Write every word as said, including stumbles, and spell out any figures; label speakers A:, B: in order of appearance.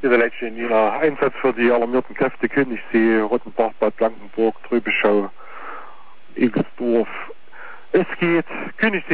A: Diese Leitchen, ja, Einsatz für die alarmierten Kräfte Königssee, Rottenbach, Bad Blankenburg, Trübeschau, Ilsdorf. Es geht Königssee.